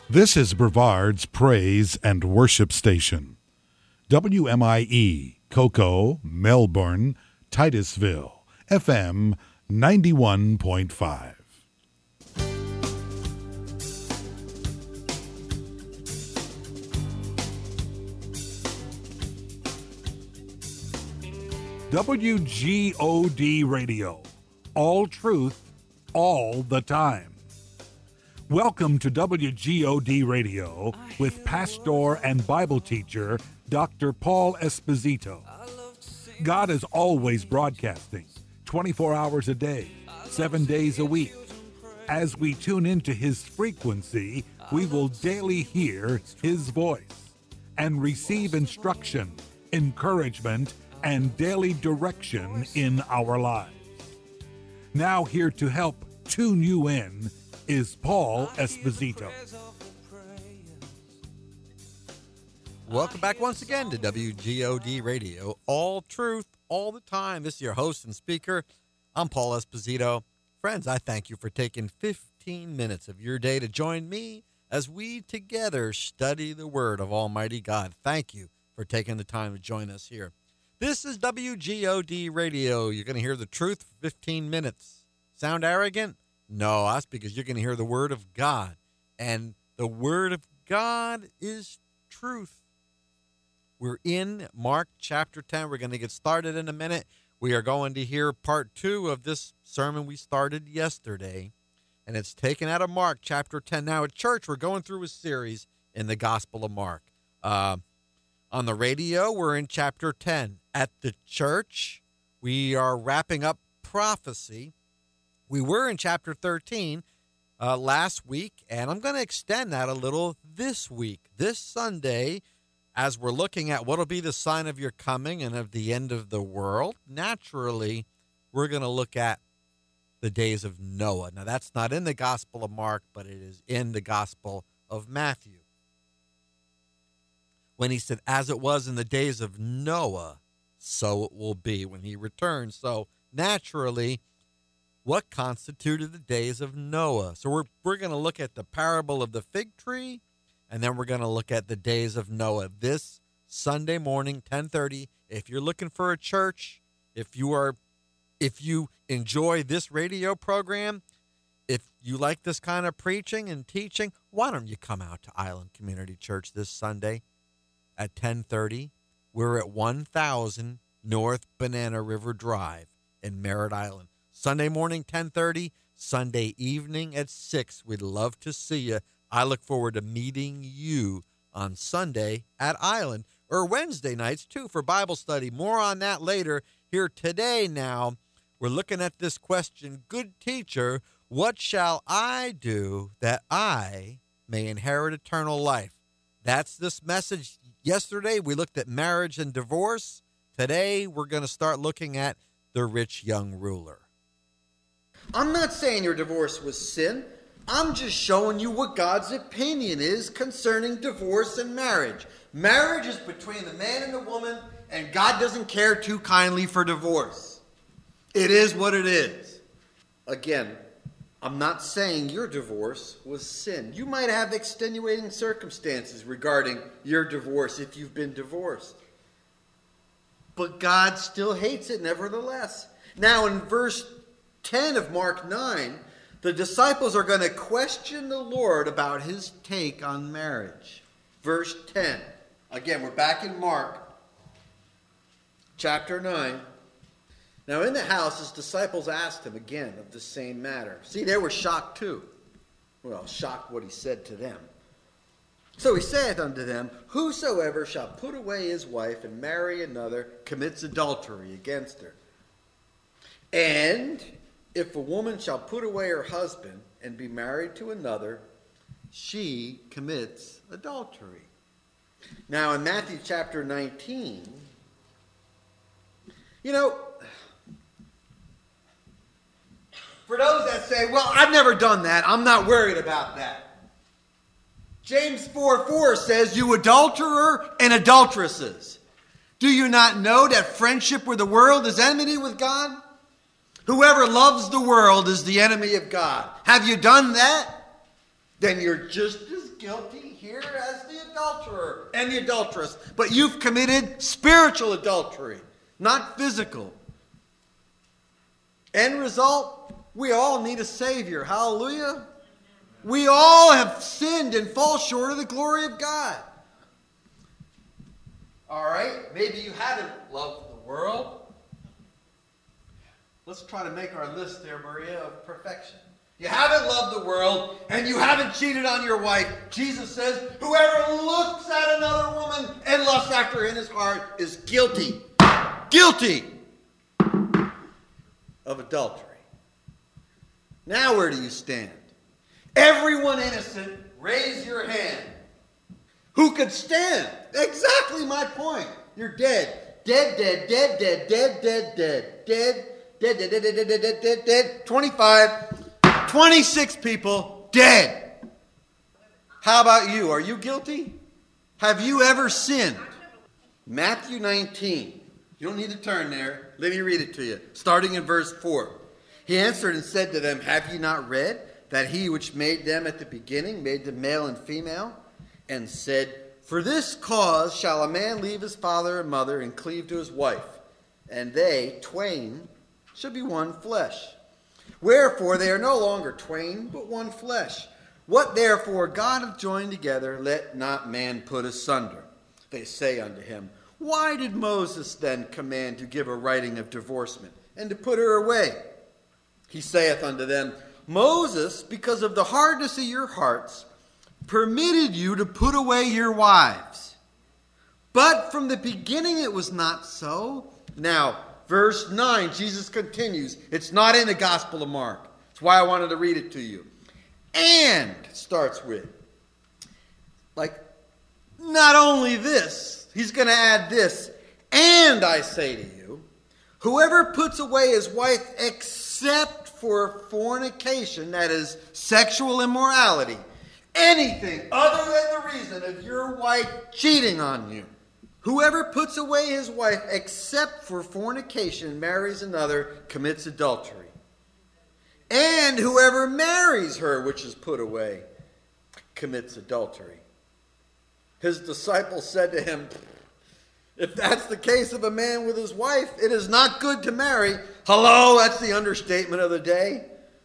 This is Brevard's Praise and Worship Station. WMIE, Cocoa, Melbourne, Titusville, FM 91.5. WGOD Radio. All truth, all the time. Welcome to WGOD Radio with pastor and Bible teacher Dr. Paul Esposito. God is always broadcasting 24 hours a day, 7 days a week. As we tune into his frequency, we will daily hear his voice and receive instruction, encouragement, and daily direction in our lives. Now here to help tune you in is Paul Esposito. Welcome back once again to WGOD Radio, all truth, all the time. This is your host and speaker. I'm Paul Esposito. Friends, I thank you for taking 15 minutes of your day to join me as we together study the Word of Almighty God. Thank you for taking the time to join us here. This is WGOD Radio. You're going to hear the truth for 15 minutes. Sound arrogant? No, that's because you're going to hear the Word of God. And the Word of God is truth. We're in Mark chapter 10. We're going to get started in a minute. We are going to hear part 2 of this sermon we started yesterday. And it's taken out of Mark chapter 10. Now at church, we're going through a series in the Gospel of Mark. On the radio, we're in chapter 10. At the church, we are wrapping up prophecy. We were in chapter 13 last week, and I'm going to extend that a little this week. This Sunday, as we're looking at what will be the sign of your coming and of the end of the world, naturally, we're going to look at the days of Noah. Now, that's not in the Gospel of Mark, but it is in the Gospel of Matthew. When he said, as it was in the days of Noah, so it will be when he returns. So naturally, what constituted the days of Noah? So we're going to look at the parable of the fig tree, and then we're going to look at the days of Noah this Sunday morning, 10:30. If you're looking for a church, if you enjoy this radio program, if you like this kind of preaching and teaching, why don't you come out to Island Community Church this Sunday at 10:30? We're at 1000 North Banana River Drive in Merritt Island. Sunday morning, 10:30. Sunday evening at 6. We'd love to see you. I look forward to meeting you on Sunday at Island, or Wednesday nights, too, for Bible study. More on that later. Here today now, we're looking at this question, good teacher, what shall I do that I may inherit eternal life? That's this message. Yesterday, we looked at marriage and divorce. Today, we're going to start looking at the rich young ruler. I'm not saying your divorce was sin. I'm just showing you what God's opinion is concerning divorce and marriage. Marriage is between the man and the woman, and God doesn't care too kindly for divorce. It is what it is. Again, I'm not saying your divorce was sin. You might have extenuating circumstances regarding your divorce if you've been divorced. But God still hates it nevertheless. Now in verse 10 of Mark 9, the disciples are going to question the Lord about his take on marriage. Verse 10. Again, we're back in Mark chapter 9. Now in the house, his disciples asked him again of the same matter. See, they were shocked too. Well, shocked what he said to them. So he saith unto them, whosoever shall put away his wife and marry another commits adultery against her. And if a woman shall put away her husband and be married to another, she commits adultery. Now in Matthew chapter 19, for those that say, well, I've never done that, I'm not worried about that. James 4:4 says, you adulterer and adulteresses, do you not know that friendship with the world is enmity with God? Whoever loves the world is the enemy of God. Have you done that? Then you're just as guilty here as the adulterer and the adulteress. But you've committed spiritual adultery, not physical. End result, we all need a Savior. Hallelujah. We all have sinned and fall short of the glory of God. All right, maybe you haven't loved the world. Let's try to make our list there, Maria, of perfection. You haven't loved the world, and you haven't cheated on your wife. Jesus says, whoever looks at another woman and lusts after her in his heart is guilty. Guilty of adultery. Now where do you stand? Everyone innocent, raise your hand. Who could stand? Exactly my point. You're dead. Dead, dead, dead, dead, dead, dead, dead, dead, dead, dead, dead, dead, dead, dead, dead, dead. 25, 26 people dead. How about you? Are you guilty? Have you ever sinned? Matthew 19. You don't need to turn there. Let me read it to you. Starting in verse 4. He answered and said to them, have ye not read that he which made them at the beginning made them male and female? And said, for this cause shall a man leave his father and mother and cleave to his wife, and they twain shall be one flesh. Wherefore they are no longer twain, but one flesh. What therefore God hath joined together, let not man put asunder. They say unto him, why did Moses then command to give a writing of divorcement, and to put her away? He saith unto them, Moses, because of the hardness of your hearts, permitted you to put away your wives. But from the beginning it was not so. Now, verse 9, Jesus continues. It's not in the Gospel of Mark. That's why I wanted to read it to you. And starts with, like, not only this, he's going to add this. And I say to you, whoever puts away his wife except for fornication, that is sexual immorality, anything other than the reason of your wife cheating on you. Whoever puts away his wife except for fornication, marries another, commits adultery. And whoever marries her which is put away, commits adultery. His disciples said to him, if that's the case of a man with his wife, it is not good to marry. Hello, that's the understatement of the day.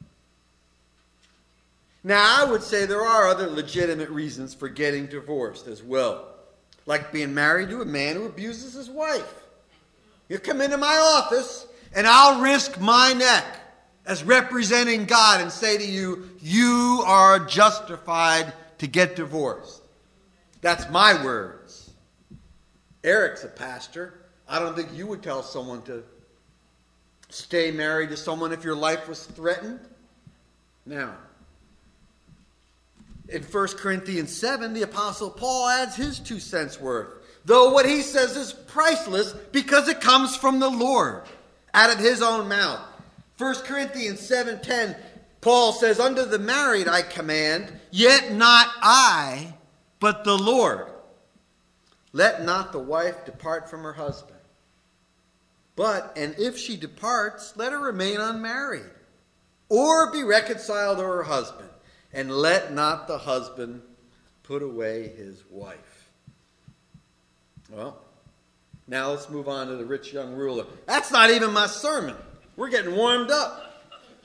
Now, I would say there are other legitimate reasons for getting divorced as well. Like being married to a man who abuses his wife. You come into my office and I'll risk my neck as representing God and say to you, you are justified to get divorced. That's my words. Eric's a pastor. I don't think you would tell someone to stay married to someone if your life was threatened. Now, in 1 Corinthians 7, the Apostle Paul adds his 2 cents worth. Though what he says is priceless because it comes from the Lord, out of his own mouth. 1 Corinthians 7:10, Paul says, unto the married I command, yet not I, but the Lord. Let not the wife depart from her husband. But, and if she departs, let her remain unmarried, or be reconciled to her husband. And let not the husband put away his wife. Well, now let's move on to the rich young ruler. That's not even my sermon. We're getting warmed up.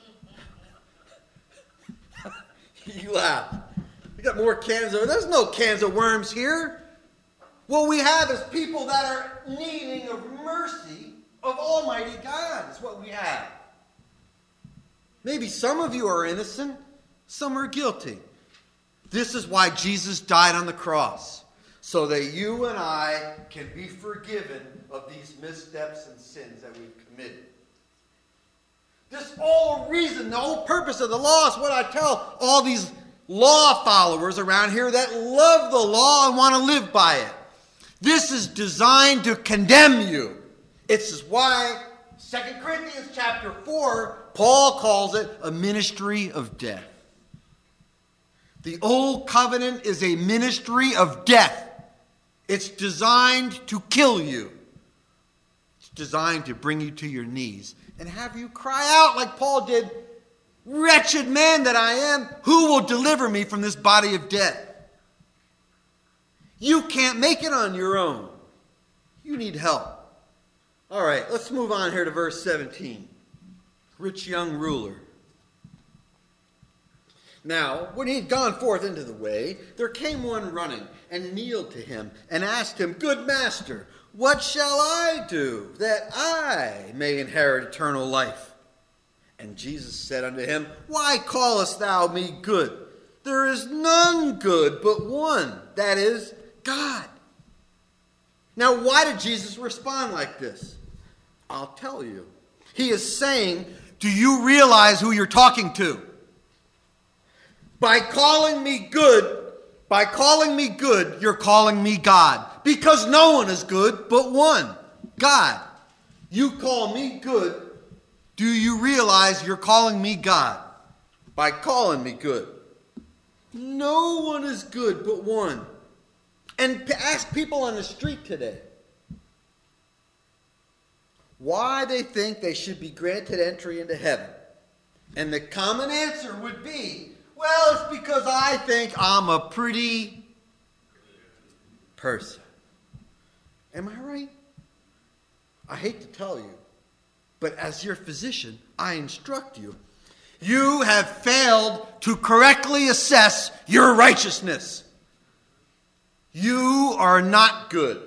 You laugh. We got more cans of, there's no cans of worms here. What we have is people that are needing of mercy of Almighty God is what we have. Maybe some of you are innocent. Some are guilty. This is why Jesus died on the cross. So that you and I can be forgiven of these missteps and sins that we've committed. This whole reason, the whole purpose of the law is what I tell all these law followers around here that love the law and want to live by it. This is designed to condemn you. It's why 2 Corinthians chapter 4, Paul calls it a ministry of death. The old covenant is a ministry of death. It's designed to kill you. It's designed to bring you to your knees and have you cry out like Paul did, wretched man that I am, who will deliver me from this body of death? You can't make it on your own. You need help. All right, let's move on here to verse 17. Rich young ruler. Now, when he had gone forth into the way, there came one running and kneeled to him and asked him, Good master, what shall I do that I may inherit eternal life? And Jesus said unto him, Why callest thou me good? There is none good but one, that is, God. Now, why did Jesus respond like this? I'll tell you. He is saying, do you realize who you're talking to? By calling me good, you're calling me God. Because no one is good but one, God. You call me good. Do you realize you're calling me God? By calling me good. No one is good but one. And ask people on the street today why they think they should be granted entry into heaven. And the common answer would be, well, it's because I think I'm a pretty person. Am I right? I hate to tell you, but as your physician, I instruct you. You have failed to correctly assess your righteousness. You are not good.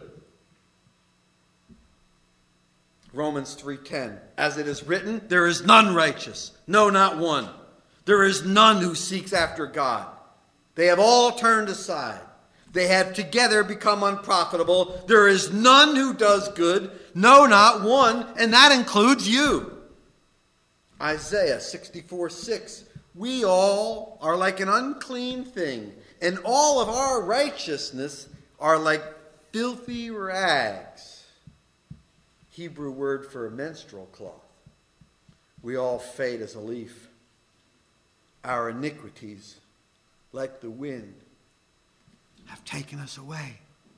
Romans 3:10. As it is written, there is none righteous, no, not one. There is none who seeks after God. They have all turned aside. They have together become unprofitable. There is none who does good, no, not one, and that includes you. Isaiah 64:6. We all are like an unclean thing, and all of our righteousness are like filthy rags. Hebrew word for a menstrual cloth. We all fade as a leaf. Our iniquities, like the wind, have taken us away.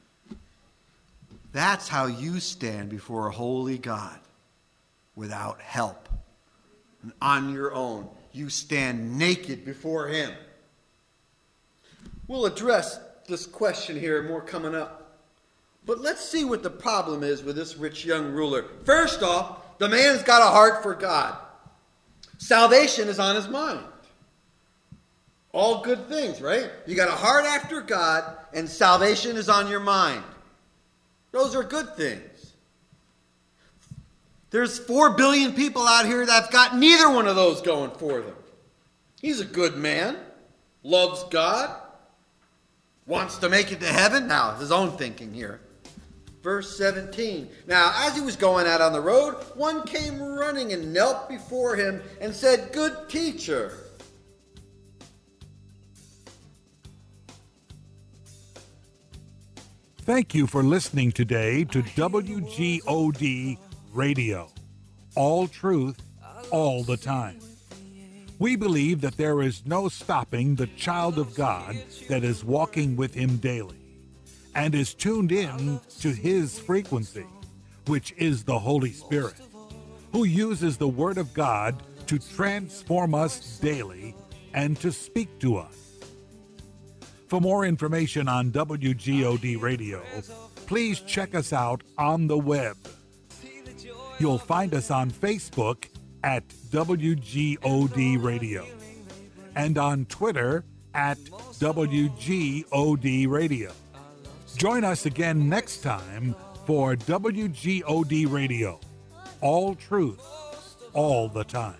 That's how you stand before a holy God, without help. And on your own, you stand naked before him. We'll address this question here more coming up. But let's see what the problem is with this rich young ruler. First off, the man's got a heart for God. Salvation is on his mind. All good things, right? You got a heart after God, and salvation is on your mind. Those are good things. There's 4 billion people out here that have got neither one of those going for them. He's a good man, loves God, wants to make it to heaven. Now, his own thinking here. Verse 17. Now, as he was going out on the road, one came running and knelt before him and said, Good teacher. Thank you for listening today to WGOD Radio. All truth, all the time. We believe that there is no stopping the child of God that is walking with him daily and is tuned in to his frequency, which is the Holy Spirit, who uses the Word of God to transform us daily and to speak to us. For more information on WGOD Radio, please check us out on the web. You'll find us on Facebook at WGOD Radio and on Twitter at WGOD Radio. Join us again next time for WGOD Radio. All truth, all the time.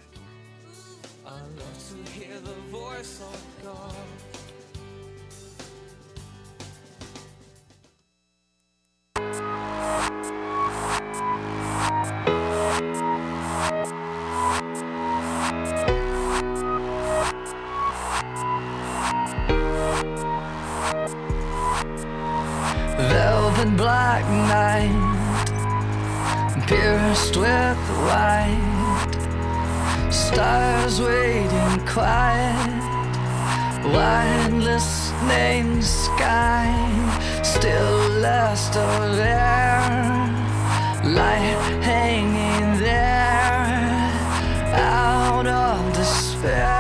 Velvet black night, pierced with white, stars waiting quiet, wide listening sky, still last of air, light hanging there, out of despair.